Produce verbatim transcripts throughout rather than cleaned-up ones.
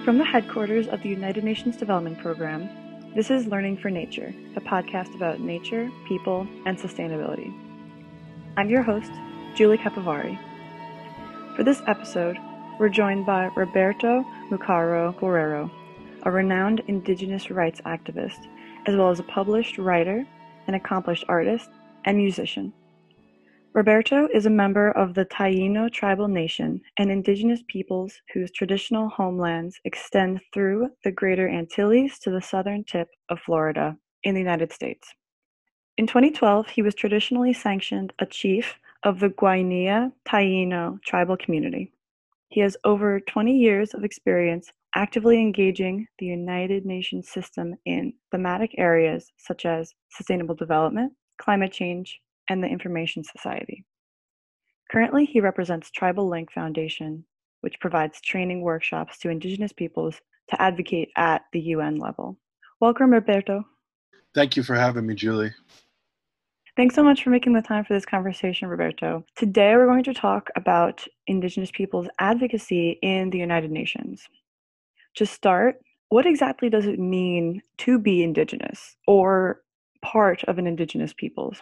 From the headquarters of the United Nations Development Program, this is Learning for Nature, a podcast about nature, people, and sustainability. I'm your host, Julie Capivari. For this episode, we're joined by Roberto Mucaro Guerrero, a renowned indigenous rights activist, as well as a published writer, an accomplished artist, and musician. Roberto is a member of the Taino tribal nation and indigenous peoples whose traditional homelands extend through the Greater Antilles to the southern tip of Florida in the United States. In twenty twelve, he was traditionally sanctioned a chief of the Guainia Taino tribal community. He has over twenty years of experience actively engaging the United Nations system in thematic areas such as sustainable development, climate change, and the Information Society. Currently, he represents Tribal Link Foundation, which provides training workshops to indigenous peoples to advocate at the U N level. Welcome, Roberto. Thank you for having me, Julie. Thanks so much for making the time for this conversation, Roberto. Today, we're going to talk about indigenous peoples' advocacy in the United Nations. To start, what exactly does it mean to be indigenous or part of an indigenous peoples?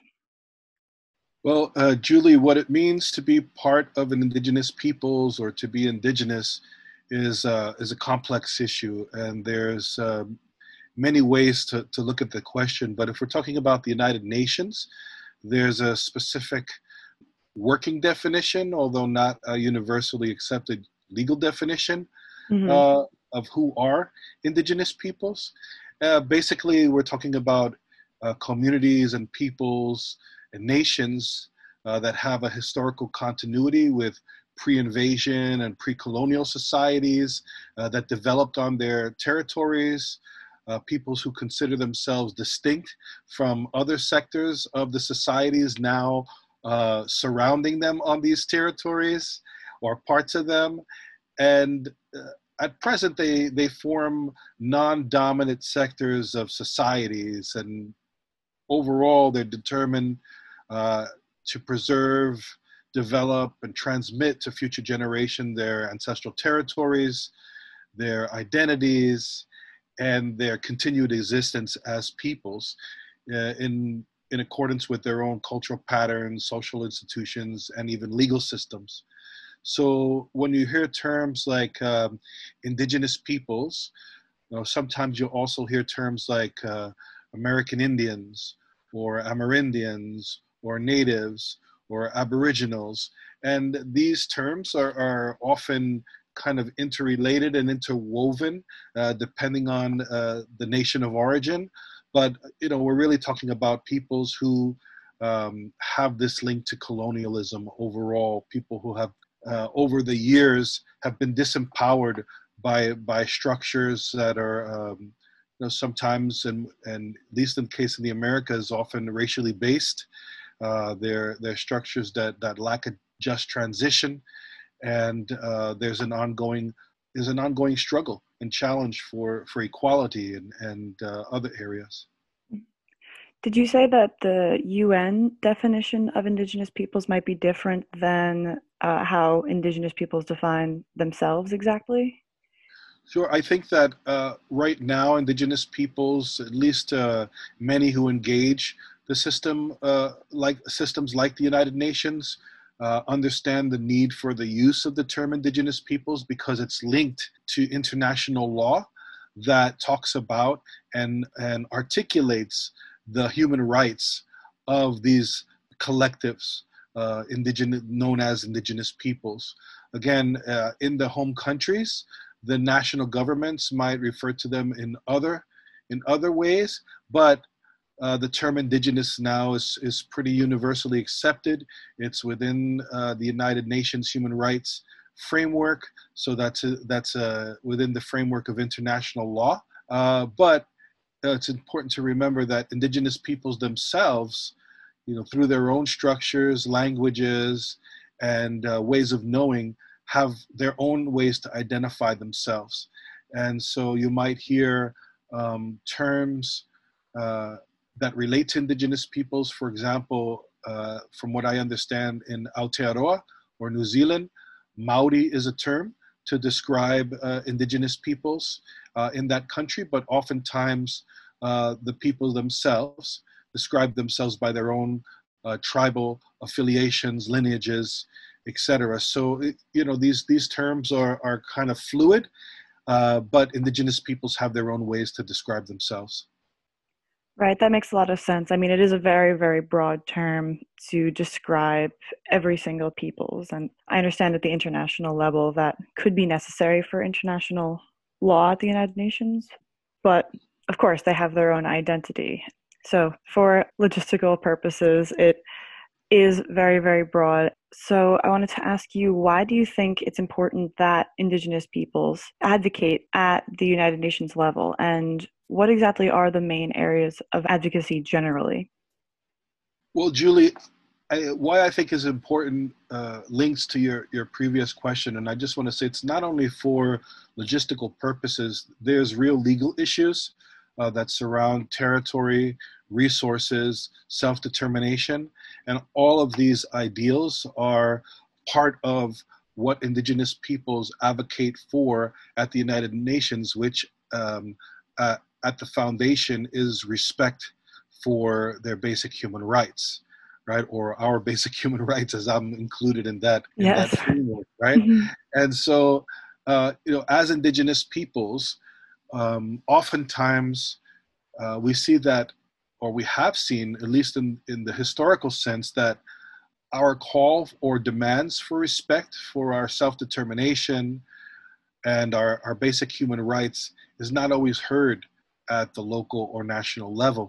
Well, uh, Julie, what it means to be part of an indigenous peoples or to be indigenous is uh, is a complex issue, and there's uh, many ways to, to look at the question. But if we're talking about the United Nations, there's a specific working definition, although not a universally accepted legal definition, mm-hmm. uh, of who are indigenous peoples. Uh, basically, we're talking about uh, communities and peoples and nations uh, that have a historical continuity with pre-invasion and pre-colonial societies uh, that developed on their territories, uh, peoples who consider themselves distinct from other sectors of the societies now uh, surrounding them on these territories or parts of them. And uh, at present, they, they form non-dominant sectors of societies, and overall, they're determined uh, to preserve, develop, and transmit to future generations their ancestral territories, their identities, and their continued existence as peoples uh, in, in accordance with their own cultural patterns, social institutions, and even legal systems. So when you hear terms like um, indigenous peoples, you know, sometimes you'll also hear terms like uh, American Indians or Amerindians or natives or aboriginals. And these terms are, are often kind of interrelated and interwoven uh, depending on uh, the nation of origin. But, you know, we're really talking about peoples who um, have this link to colonialism overall, people who have uh, over the years have been disempowered by, by structures that are um, you know, sometimes, and, and at least in the case of the Americas, often racially based. Uh, they're, they're structures that, that lack a just transition, and uh, there's an ongoing there's an ongoing struggle and challenge for, for equality and, and uh, other areas. Did you say that the U N definition of indigenous peoples might be different than uh, how indigenous peoples define themselves exactly? Sure. I think that uh, right now, indigenous peoples, at least uh, many who engage the system, uh, like systems like the United Nations, uh, understand the need for the use of the term indigenous peoples because it's linked to international law that talks about and, and articulates the human rights of these collectives, uh, indigenous, known as indigenous peoples. Again, uh, in the home countries, the national governments might refer to them in other in other ways, but uh, the term indigenous now is, is pretty universally accepted. It's within uh, the United Nations human rights framework, so that's a, that's a, within the framework of international law. Uh, but uh, it's important to remember that indigenous peoples themselves, you know, through their own structures, languages, and uh, ways of knowing, have their own ways to identify themselves. And so you might hear um, terms uh, that relate to indigenous peoples. For example, uh, from what I understand in Aotearoa or New Zealand, Maori is a term to describe uh, indigenous peoples uh, in that country, but oftentimes uh, the people themselves describe themselves by their own uh, tribal affiliations, lineages, et cetera. So, you know, these, these terms are, are kind of fluid, uh, but indigenous peoples have their own ways to describe themselves. Right, that makes a lot of sense. I mean, it is a very, very broad term to describe every single peoples. And I understand at the international level that could be necessary for international law at the United Nations. But of course, they have their own identity. So for logistical purposes, it is very, very broad. So I wanted to ask you, why do you think it's important that Indigenous peoples advocate at the United Nations level? And what exactly are the main areas of advocacy generally? Well, Julie, I, why I think is important uh, links to your, your previous question. And I just want to say it's not only for logistical purposes, there's real legal issues uh, that surround territory, resources, self-determination. And all of these ideals are part of what indigenous peoples advocate for at the United Nations, which um, uh, at the foundation is respect for their basic human rights, right? Or our basic human rights, as I'm included in that, in Yes. that framework, right? Mm-hmm. And so, uh, you know, as indigenous peoples, um, oftentimes uh, we see that, or we have seen, at least in, in the historical sense, that our call or demands for respect for our self-determination and our, our basic human rights is not always heard at the local or national level.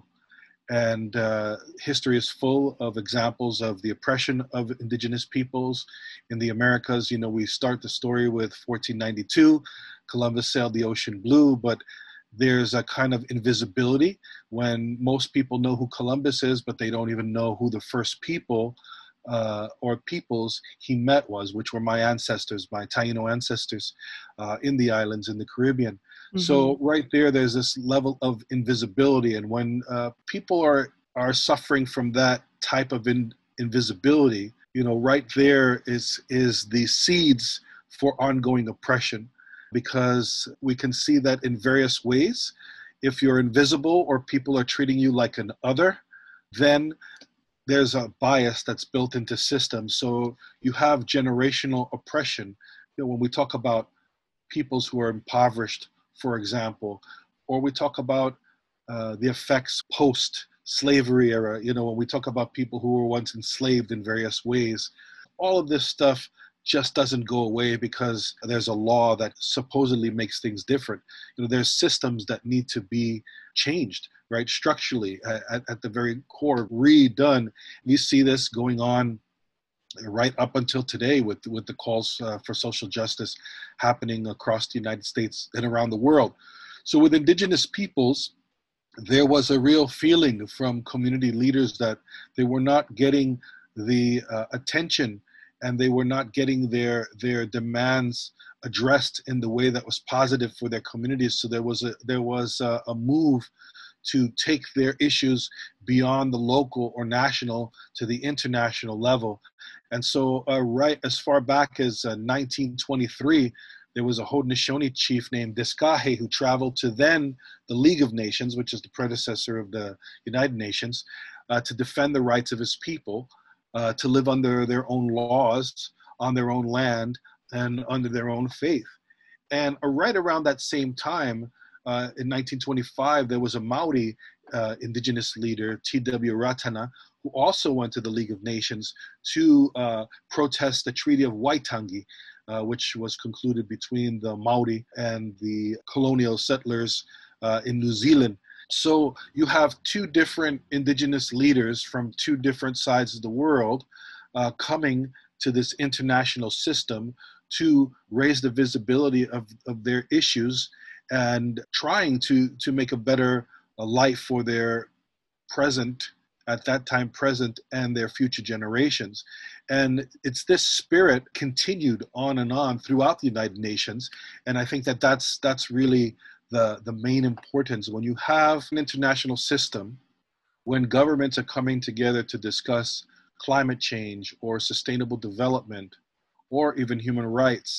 And uh, history is full of examples of the oppression of indigenous peoples in the Americas. You know, we start the story with fourteen ninety-two, Columbus sailed the ocean blue, but there's a kind of invisibility when most people know who Columbus is, but they don't even know who the first people uh, or peoples he met was, which were my ancestors, my Taino ancestors uh, in the islands in the Caribbean. Mm-hmm. So right there, there's this level of invisibility. And when uh, people are, are suffering from that type of in, invisibility, you know, right there is, is the seeds for ongoing oppression, because we can see that in various ways. If you're invisible or people are treating you like an other, then there's a bias that's built into systems. So you have generational oppression. You know, when we talk about peoples who are impoverished, for example, or we talk about uh, the effects post-slavery era, you know, when we talk about people who were once enslaved in various ways, all of this stuff just doesn't go away because there's a law that supposedly makes things different. You know, there's systems that need to be changed, right? Structurally, at, at the very core, redone. You see this going on right up until today with, with the calls uh, for social justice happening across the United States and around the world. So with indigenous peoples, there was a real feeling from community leaders that they were not getting the uh, attention and they were not getting their their demands addressed in the way that was positive for their communities. So there was a there was a, a move to take their issues beyond the local or national to the international level. And so uh, right as far back as uh, nineteen twenty-three, there was a Haudenosaunee chief named Diskahe who traveled to then the League of Nations, which is the predecessor of the United Nations, uh, to defend the rights of his people, uh, to live under their own laws, on their own land, and under their own faith. And uh, right around that same time, uh, in nineteen twenty-five, there was a Maori uh, indigenous leader, T W Ratana, who also went to the League of Nations to uh, protest the Treaty of Waitangi, Uh, which was concluded between the Maori and the colonial settlers uh, in New Zealand. So you have two different indigenous leaders from two different sides of the world uh, coming to this international system to raise the visibility of, of their issues and trying to, to make a better uh, life for their present, at that time present, and their future generations. And it's this spirit continued on and on throughout the United Nations. And I think that that's, that's really the, the main importance. When you have an international system, when governments are coming together to discuss climate change or sustainable development or even human rights,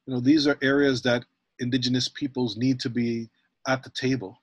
You know, these are areas that indigenous peoples need to be at the table.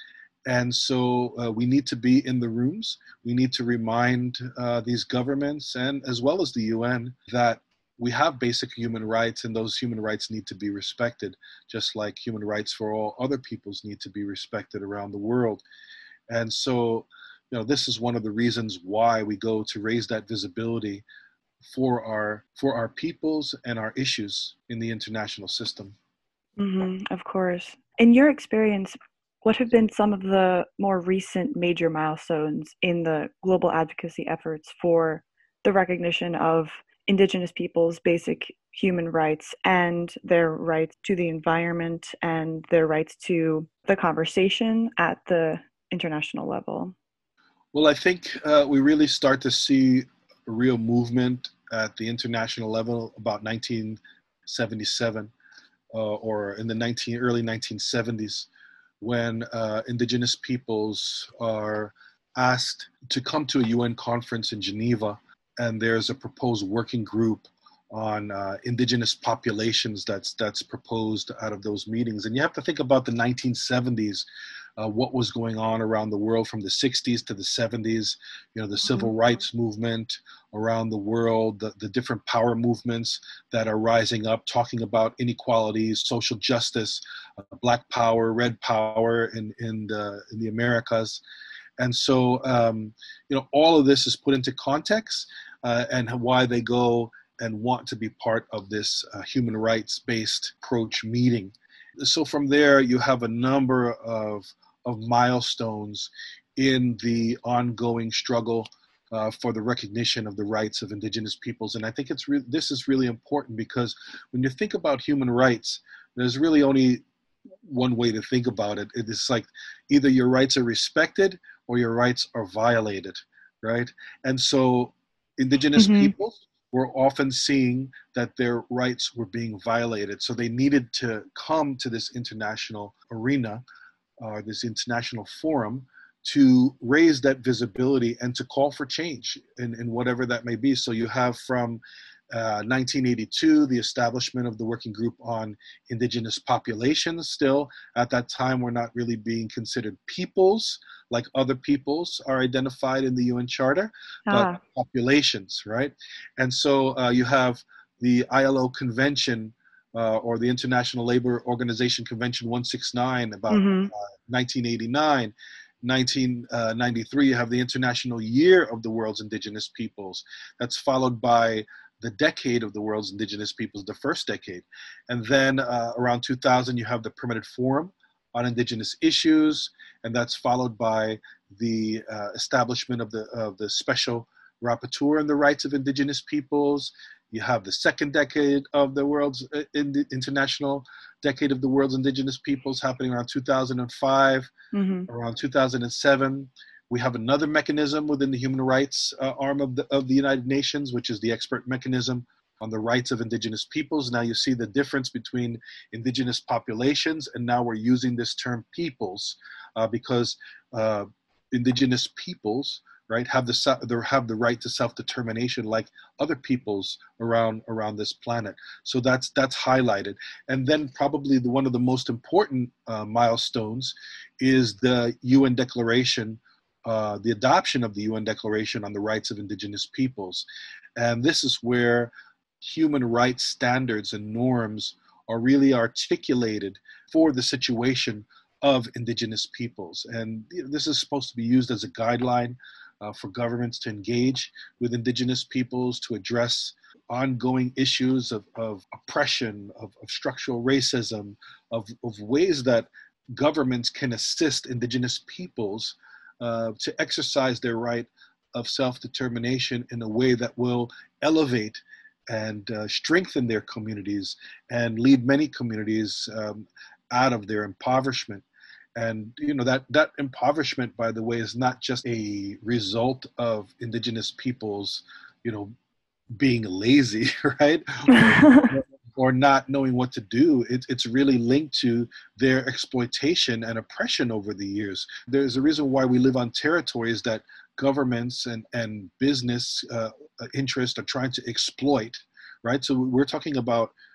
And so uh, we need to be in the rooms. We need to remind uh, these governments and as well as the U N that we have basic human rights, and those human rights need to be respected, just like human rights for all other peoples need to be respected around the world. And so, you know, this is one of the reasons why we go to raise that visibility for our for our peoples and our issues in the international system. Mm-hmm, of course. In your experience, what have been some of the more recent major milestones in the global advocacy efforts for the recognition of Indigenous peoples' basic human rights and their rights to the environment and their rights to the conversation at the international level? Well, I think uh, we really start to see a real movement at the international level about nineteen seventy-seven uh, or in the nineteen, early nineteen seventies, when uh, indigenous peoples are asked to come to a U N conference in Geneva, and there's a proposed working group on uh, indigenous populations that's that's proposed out of those meetings. And you have to think about the nineteen seventies, uh, what was going on around the world from the sixties to the seventies, you know, the civil Mm-hmm. rights movement around the world, the, the different power movements that are rising up, talking about inequalities, social justice, uh, black power, red power in, in, the, in the Americas. And so, um, you know, all of this is put into context uh, and why they go and want to be part of this uh, human rights-based approach meeting. So from there, you have a number of, of milestones in the ongoing struggle uh, for the recognition of the rights of indigenous peoples. And I think it's re- this is really important, because when you think about human rights, there's really only one way to think about it. It's like either your rights are respected or your rights are violated, right? And so indigenous Mm-hmm. peoples were often seeing that their rights were being violated. So they needed to come to this international arena, uh, this international forum, to raise that visibility and to call for change in, in whatever that may be. So you have from uh, nineteen eighty-two, the establishment of the Working Group on Indigenous Populations. Still, at that time, we're not really being considered peoples like other peoples are identified in the U N Charter, but Ah. populations, right? And so uh, you have the I L O Convention uh, or the International Labor Organization Convention one sixty-nine about Mm-hmm. uh, nineteen eighty-nine. nineteen ninety-three, you have the International Year of the World's Indigenous Peoples. That's followed by the Decade of the World's Indigenous Peoples, the first decade. And then uh, around two thousand, you have the Permanent Forum on Indigenous Issues, and that's followed by the uh, establishment of the, of the Special Rapporteur on the Rights of Indigenous Peoples. You have the second decade of the world's uh, in the International Decade of the World's Indigenous Peoples happening around two thousand five, Mm-hmm. around two thousand seven. We have another mechanism within the human rights uh, arm of the, of the United Nations, which is the expert mechanism on the rights of indigenous peoples. Now you see the difference between indigenous populations, and now we're using this term peoples uh, because uh, indigenous peoples, right, have the have the right to self-determination like other peoples around around this planet. So that's that's highlighted. And then probably the, one of the most important uh, milestones is the U N Declaration. Uh, the adoption of the U N Declaration on the Rights of Indigenous Peoples. And this is where human rights standards and norms are really articulated for the situation of indigenous peoples. And this is supposed to be used as a guideline uh, for governments to engage with indigenous peoples, to address ongoing issues of, of oppression, of, of structural racism, of, of ways that governments can assist indigenous peoples Uh, to exercise their right of self-determination in a way that will elevate and uh, strengthen their communities and lead many communities um, out of their impoverishment. And you know that that impoverishment, by the way, is not just a result of indigenous peoples, you know, being lazy, right? Or, or not knowing what to do. It, it's really linked to their exploitation and oppression over the years. There's a reason why we live on territories that governments and, and business uh, interests are trying to exploit, right? So we're talking about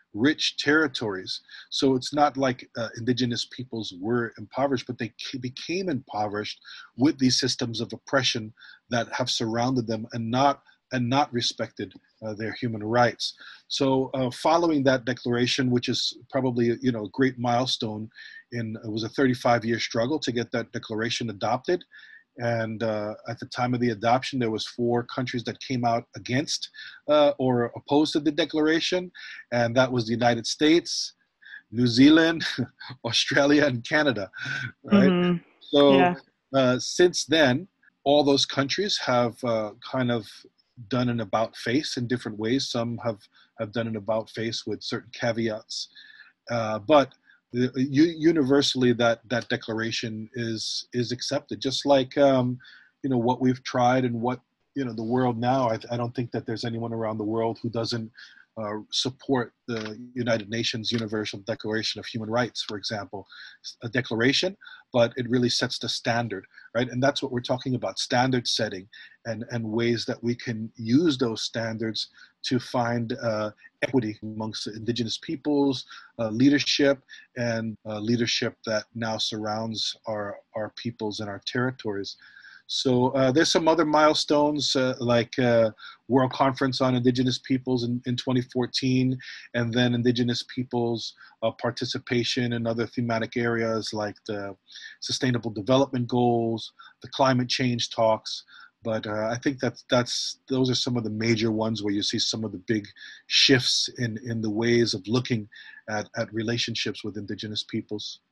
rich territories. So it's not like uh, indigenous peoples were impoverished, but they became impoverished with these systems of oppression that have surrounded them and not and not respected uh, their human rights. So uh, following that declaration, which is probably you know a great milestone, in it was a thirty-five year struggle to get that declaration adopted. And uh, at the time of the adoption, there was four countries that came out against uh, or opposed to the declaration, and that was the United States, New Zealand, Australia, and Canada. Right. Mm-hmm. So Yeah. uh, since then, all those countries have uh, kind of done an about face in different ways. Some have have done an about face with certain caveats, uh, but the, universally that that declaration is is accepted. Just like um, you know what we've tried and what you know the world now. I, I don't think that there's anyone around the world who doesn't uh, support the United Nations Universal Declaration of Human Rights, for example, a declaration, but it really sets the standard, right? And that's what we're talking about: standard setting, and and ways that we can use those standards to find uh, equity amongst the indigenous peoples, uh, leadership, and uh, leadership that now surrounds our, our peoples and our territories. So uh, there's some other milestones uh, like uh, World Conference on Indigenous Peoples in, in twenty fourteen, and then Indigenous peoples uh, participation in other thematic areas like the Sustainable Development Goals, the climate change talks. But uh, I think that that's those are some of the major ones where you see some of the big shifts in, in the ways of looking at, at relationships with indigenous peoples.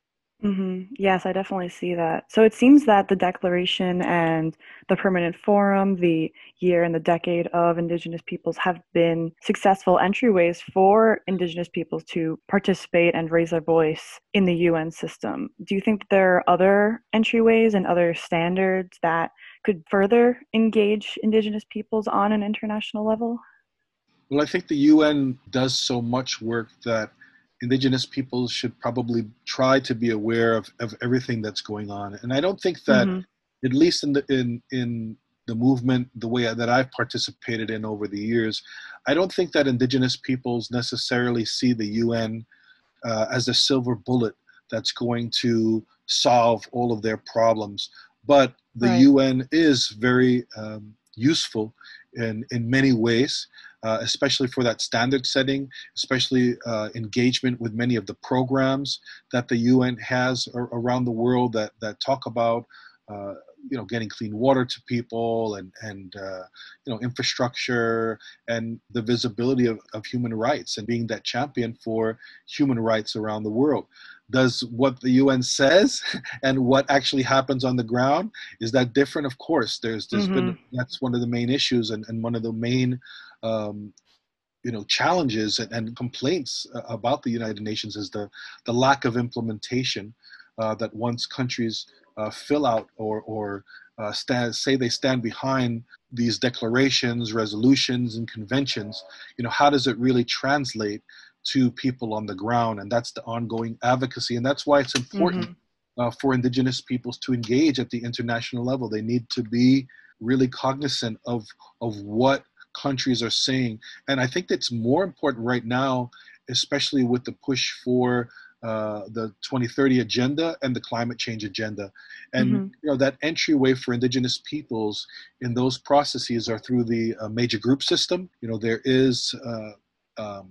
Mm-hmm. Yes, I definitely see that. So it seems that the Declaration and the Permanent Forum, the year and the decade of Indigenous peoples, have been successful entryways for Indigenous peoples to participate and raise their voice in the U N system. Do you think that there are other entryways and other standards that could further engage Indigenous peoples on an international level? Well, I think the U N does so much work that indigenous peoples should probably try to be aware of, of everything that's going on. And I don't think that, Mm-hmm. at least in the in in the movement, the way that I've participated in over the years, I don't think that indigenous peoples necessarily see the U N uh, as a silver bullet that's going to solve all of their problems. But the Right. U N is very um, useful in, in many ways, uh, especially for that standard setting, especially uh, engagement with many of the programs that the U N has ar- around the world that, that talk about uh, you know, getting clean water to people and, and uh, you know, infrastructure and the visibility of, of human rights and being that champion for human rights around the world. Does what the U N says and what actually happens on the ground, is that different? Of course, there's there's Mm-hmm. been, that's one of the main issues and, and one of the main um, you know challenges and, and complaints uh, about the United Nations is the the lack of implementation. Uh, that once countries uh, fill out or or uh, stand, say they stand behind these declarations, resolutions, and conventions, you know, how does it really translate to people on the ground? And that's the ongoing advocacy, and that's why it's important Mm-hmm. uh, for indigenous peoples to engage at the international level. They need to be really cognizant of of what countries are saying. And I think that's more important right now, especially with the push for uh, the twenty thirty agenda and the climate change agenda. And Mm-hmm. you know that entryway for indigenous peoples in those processes are through the uh, major group system. You know, there is uh, um,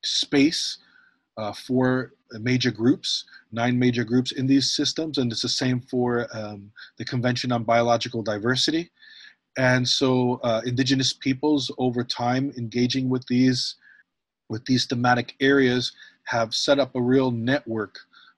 space uh, for major groups, nine major groups in these systems, and it's the same for um, the Convention on Biological Diversity. And so uh, indigenous peoples over time engaging with these with these thematic areas have set up a real network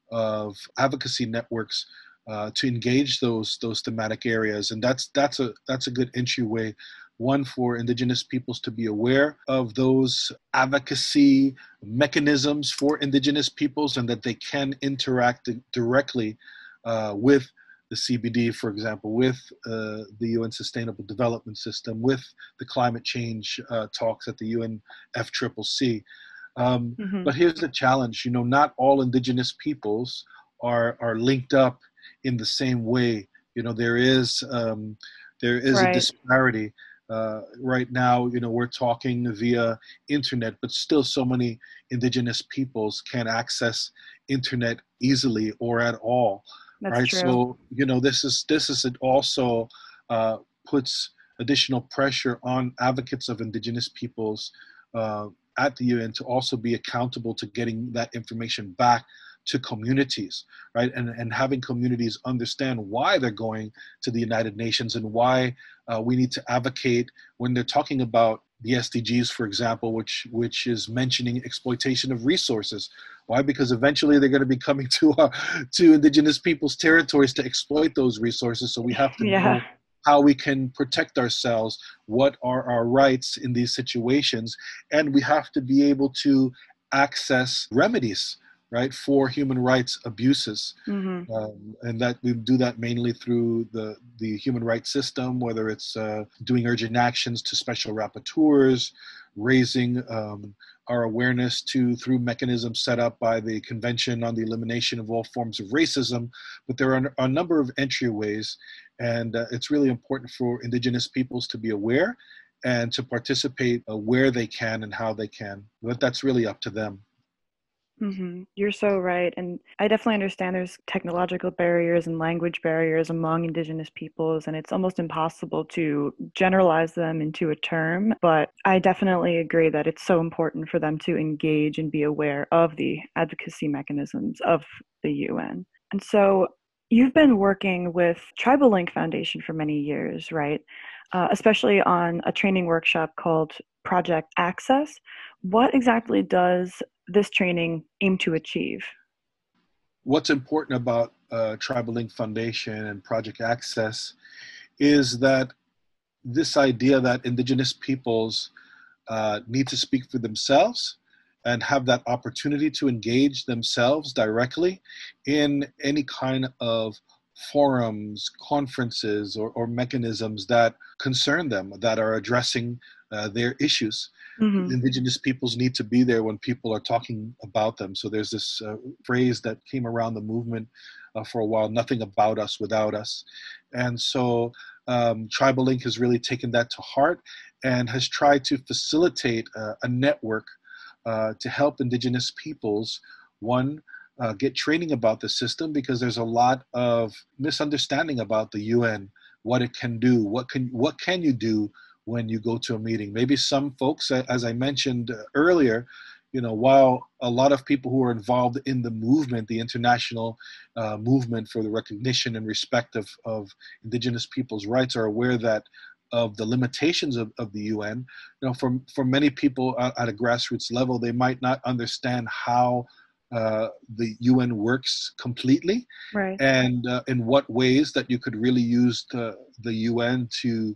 of advocacy networks uh, to engage those those thematic areas. And that's that's a that's a good entryway, one, for indigenous peoples to be aware of those advocacy mechanisms for indigenous peoples and that they can interact directly uh, with the C B D, for example, with uh, the U N Sustainable Development System, with the climate change uh, talks at the U N F C C C. Um, Mm-hmm. but here's the challenge: you know, not all indigenous peoples are are linked up in the same way. You know, there is um, there is a Right. disparity Uh, right now, you know, we're talking via internet, but still so many indigenous peoples can't access internet easily or at all, That's right? true. So, you know, this is this is it also uh, puts additional pressure on advocates of indigenous peoples uh, at the U N to also be accountable to getting that information back to communities, right? And, and having communities understand why they're going to the United Nations and why uh, we need to advocate when they're talking about the S D Gs, for example, which which is mentioning exploitation of resources. Why? Because eventually they're going to be coming to our, to indigenous peoples' territories to exploit those resources. So we have to Yeah. know how we can protect ourselves, what are our rights in these situations, and we have to be able to access remedies, right, for human rights abuses. Mm-hmm. Um, and that we do that mainly through the, the human rights system, whether it's uh, doing urgent actions to special rapporteurs, raising um, our awareness to through mechanisms set up by the Convention on the Elimination of All Forms of Racism. But there are a number of entryways, and uh, it's really important for indigenous peoples to be aware and to participate uh, where they can and how they can. But that's really up to them. Mm-hmm. You're so right. And I definitely understand there's technological barriers and language barriers among Indigenous peoples, and it's almost impossible to generalize them into a term. But I definitely agree that it's so important for them to engage and be aware of the advocacy mechanisms of the U N. And so you've been working with Tribal Link Foundation for many years, right? Uh, especially on a training workshop called Project Access. What exactly does this training aim to achieve? What's important about uh, Tribal Link Foundation and Project Access is that this idea that indigenous peoples uh, need to speak for themselves and have that opportunity to engage themselves directly in any kind of forums, conferences, or, or mechanisms that concern them, that are addressing uh, their issues. Mm-hmm. Indigenous peoples need to be there when people are talking about them. So there's this uh, phrase that came around the movement uh, for a while, nothing about us without us. And so um, Tribal Link has really taken that to heart and has tried to facilitate uh, a network uh, to help indigenous peoples, one, uh, get training about the system, because there's a lot of misunderstanding about the U N, what it can do, what can what can you do when you go to a meeting. Maybe some folks, as I mentioned earlier, you know, while a lot of people who are involved in the movement, the international uh, movement for the recognition and respect of, of indigenous people's rights, are aware that of the limitations of, of the U N, you know, for, for many people at a grassroots level, they might not understand how uh, the U N works completely, Right. and uh, in what ways that you could really use the, the U N to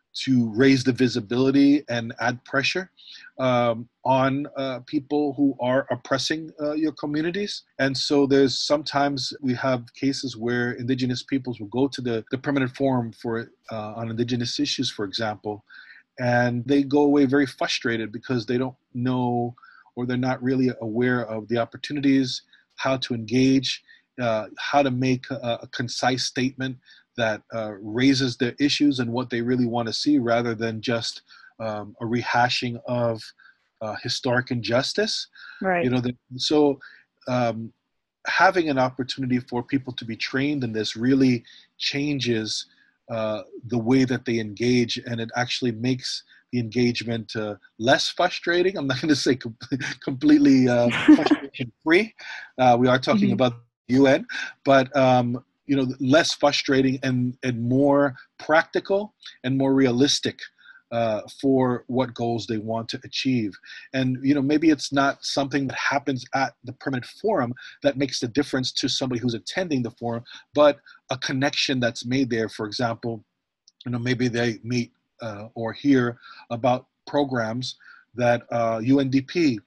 to raise the visibility and add pressure um, on uh, people who are oppressing uh, your communities. And so there's sometimes we have cases where indigenous peoples will go to the, the permanent forum for uh, on indigenous issues, for example, and they go away very frustrated because they don't know, or they're not really aware of the opportunities, how to engage, uh, how to make a, a concise statement that uh, raises their issues and what they really want to see, rather than just um, a rehashing of uh, historic injustice. Right. You know, the, so um, having an opportunity for people to be trained in this really changes uh, the way that they engage, and it actually makes the engagement uh, less frustrating. I'm not going to say com- completely uh, frustration free. Uh, we are talking Mm-hmm. about the U N, but um, you know, less frustrating and, and more practical and more realistic uh, for what goals they want to achieve. And, you know, maybe it's not something that happens at the permanent forum that makes the difference to somebody who's attending the forum, but a connection that's made there. For example, you know, maybe they meet uh, or hear about programs that uh, U N D P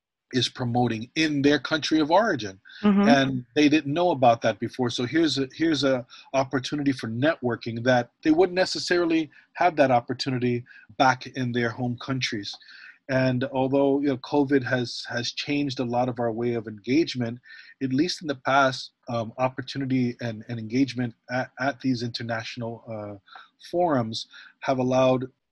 is promoting in their country of origin, Mm-hmm. and they didn't know about that before. So here's a here's a opportunity for networking that they wouldn't necessarily have that opportunity back in their home countries. And although, you know, COVID has has changed a lot of our way of engagement, at least in the past, um, opportunity and, and engagement at, at these international uh, forums have allowed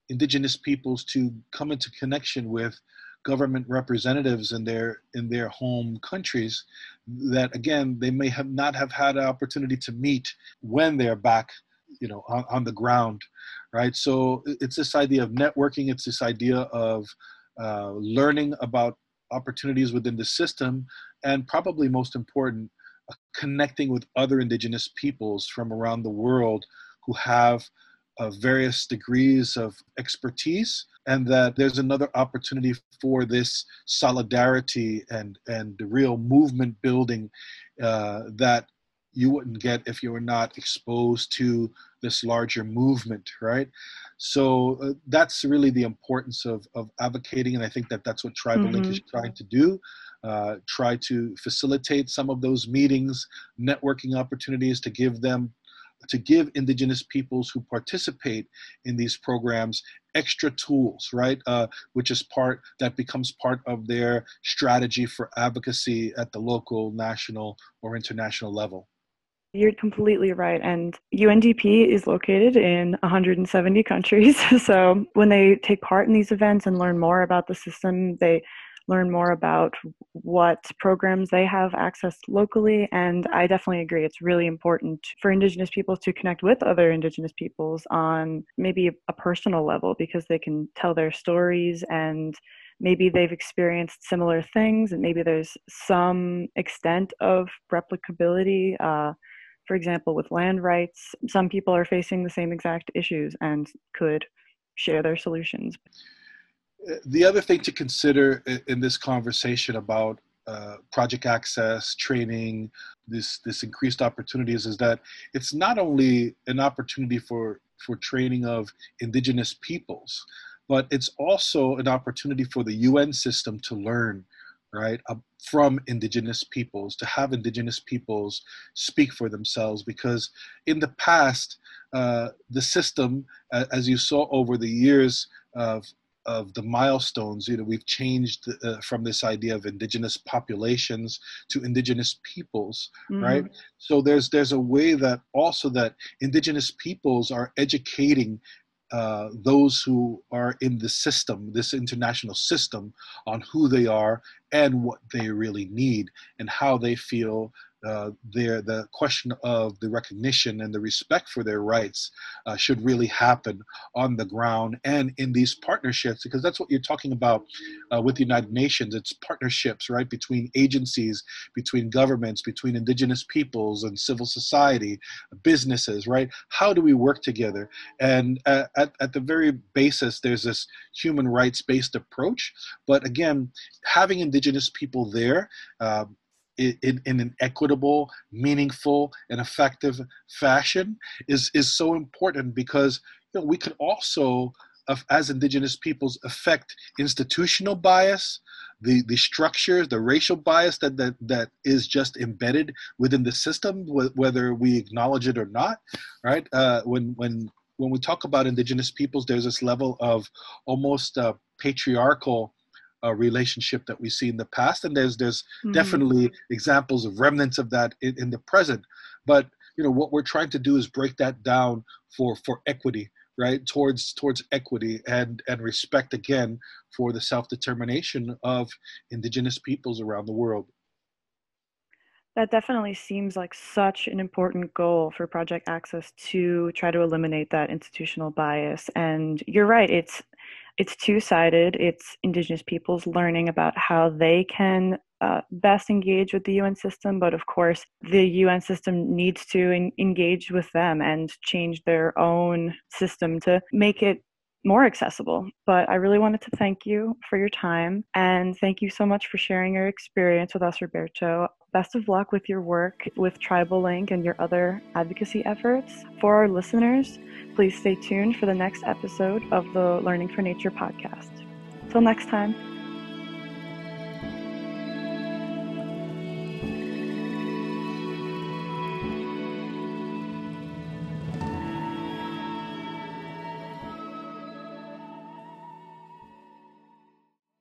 indigenous peoples to come into connection with government representatives in their in their home countries that, again, they may have not have had an opportunity to meet when they're back, you know, on, on the ground, right? So it's this idea of networking. It's this idea of uh, learning about opportunities within the system, and probably most important, uh, connecting with other indigenous peoples from around the world who have uh, various degrees of expertise, and that there's another opportunity for this solidarity and and the real movement building uh, that you wouldn't get if you were not exposed to this larger movement, right? So uh, that's really the importance of, of advocating, and I think that that's what Tribal Link Mm-hmm. is trying to do, uh, try to facilitate some of those meetings, networking opportunities to give them, to give indigenous peoples who participate in these programs extra tools, right? Uh, which is part, that becomes part of their strategy for advocacy at the local, national, or international level. You're completely right. And U N D P is located in one hundred seventy countries. So when they take part in these events and learn more about the system, they learn more about what programs they have accessed locally. And I definitely agree. It's really important for Indigenous peoples to connect with other Indigenous peoples on maybe a personal level, because they can tell their stories, and maybe they've experienced similar things, and maybe there's some extent of replicability. Uh, for example, with land rights, some people are facing the same exact issues and could share their solutions. The other thing to consider in this conversation about uh, project access, training, this this increased opportunities, is that it's not only an opportunity for, for training of indigenous peoples, but it's also an opportunity for the U N system to learn, right, uh, from indigenous peoples, to have indigenous peoples speak for themselves. Because in the past, uh, the system, uh, as you saw over the years of of the milestones, you know, we've changed uh, from this idea of indigenous populations to indigenous peoples, mm-hmm. right? So there's there's a way that also that indigenous peoples are educating uh, those who are in the system, this international system, on who they are and what they really need and how they feel. Uh, their, the question of the recognition and the respect for their rights uh, should really happen on the ground and in these partnerships, because that's what you're talking about uh, with the United Nations. It's partnerships, right, between agencies, between governments, between indigenous peoples and civil society, businesses, right? How do we work together? And uh, at, at the very basis, there's this human rights-based approach. But again, having indigenous people there, uh, In, in an equitable, meaningful, and effective fashion is, is so important, because you know, we could also, uh, as indigenous peoples, affect institutional bias, the, the structures, the racial bias that, that, that is just embedded within the system, wh- whether we acknowledge it or not, right? Uh, when, when, when we talk about indigenous peoples, there's this level of almost uh, patriarchal Uh, relationship that we see in the past, and there's there's mm-hmm. definitely examples of remnants of that in, in the present. But you know what we're trying to do is break that down for for equity, right? Towards towards equity and and respect, again, for the self-determination of indigenous peoples around the world. That definitely seems like such an important goal for Project Access, to try to eliminate that institutional bias. And you're right, it's it's two-sided. It's indigenous peoples learning about how they can uh, best engage with the U N system, but of course the U N system needs to en- engage with them and change their own system to make it more accessible. But I really wanted to thank you for your time, and thank you so much for sharing your experience with us, Roberto. Best of luck with your work with Tribal Link and your other advocacy efforts. For our listeners, please stay tuned for the next episode of the Learning for Nature podcast. Till next time.